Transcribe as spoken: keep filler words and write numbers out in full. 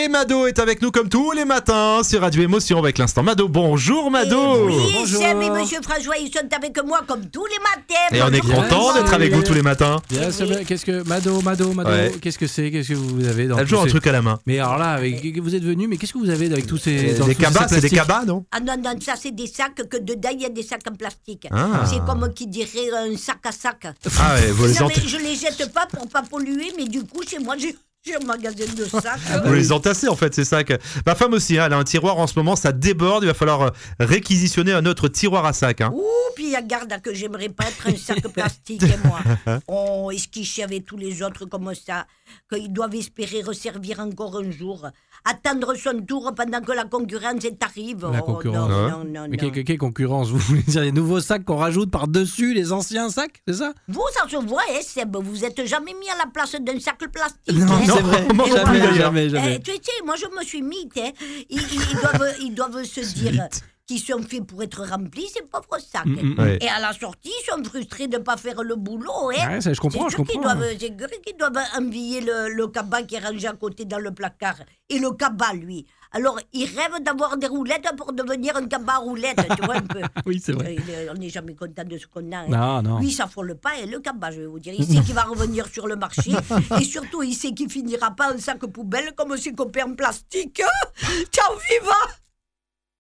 Et Mado est avec nous comme tous les matins sur Radio Émotion avec l'instant Mado. Bonjour Mado. Et oui, Bonjour. Seb et Monsieur François, ils sont avec moi comme tous les matins. Et on est Bonjour, content François. d'être avec vous tous les matins. Bien, c'est bien. Qu'est-ce que Mado, Mado, Mado, Ouais. qu'est-ce que c'est? Qu'est-ce que vous avez dans T'as tous toujours un ces- truc à la main. Mais alors là, avec... vous êtes venu, mais qu'est-ce que vous avez avec tous ces dans Des tous ces cabas, sacs c'est des plastiques cabas, non? Ah non, non, ça c'est des sacs que dedans il y a des sacs en plastique. Ah. C'est comme qui dirait un sac à sac. Ah ouais, vous les, Non, ent- mais je les jette pas pour pas polluer, mais du coup chez moi j'ai, j'ai un magasin de sacs. vous les entassez en fait, ces sacs. Ma femme aussi, hein, elle a un tiroir en ce moment, ça déborde. Il va falloir euh, réquisitionner un autre tiroir à sac. Hein. Ouh, puis garde que j'aimerais pas être un sac plastique, et moi. Oh, esquicher avec tous les autres comme ça, qu'ils doivent espérer resservir encore un jour. Attendre son tour pendant que la concurrence est arrive. La Oh, concurrence. non, Ouais. non, non, Mais non. quelle, quelle concurrence? Vous voulez dire les nouveaux sacs qu'on rajoute par-dessus les anciens sacs? C'est ça? Vous, ça se voit, hein, Seb, vous êtes jamais mis à la place d'un sac plastique. Non, hein. c'est vrai. moi non Et plus, voilà. d'ailleurs. jamais, jamais. Eh, tu sais, moi je me suis mythe. Hein. Ils, ils- ils doivent, ils doivent se dire Mythe. qu'ils sont faits pour être remplis, ces pauvres sacs. Mm, mm, Ouais. Et à la sortie, ils sont frustrés de ne pas faire le boulot. Hein. Ouais, ça, je comprends, c'est je sûr qu'ils comprends. doivent, c'est sûr qu'ils doivent envier le, le cabas qui est rangé à côté dans le placard. Et le cabas, lui. Alors, il rêve d'avoir des roulettes pour devenir un cabas à roulettes, tu vois un peu. Oui, c'est vrai. Il est- on n'est jamais content de ce qu'on a. hein. Non, non. Lui, il s'affole pas, et le cabas, je vais vous dire. Il sait qu'il va revenir sur le marché. Et surtout, il sait qu'il finira pas en sac poubelle comme ses copains en plastique. Ciao, viva!